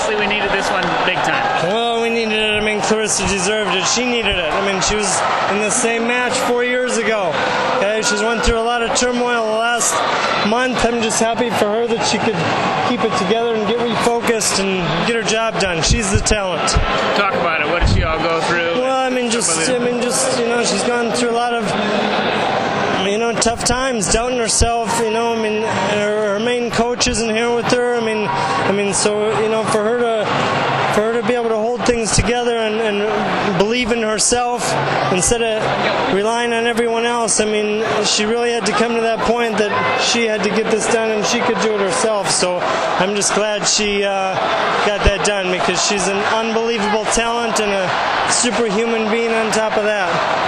obviously we needed this one big time. Well, we needed it. I mean, Clarissa deserved it. She needed it. I mean, she was in the same match 4 years ago. Okay, she's went through a lot of turmoil the last month. I'm just happy for her that she could keep it together and get refocused and get her job done. She's the talent. Talk about it. What did she all go through? Well, I mean, just she's gone through a lot of tough times, doubting herself. I mean, her main coach isn't here with her. I mean, so for her to be able to hold things together and believe in herself instead of relying on everyone else. I mean, she really had to come to that point that she had to get this done and she could do it herself. So I'm just glad she got that done, because she's an unbelievable talent and a superhuman being on top of that.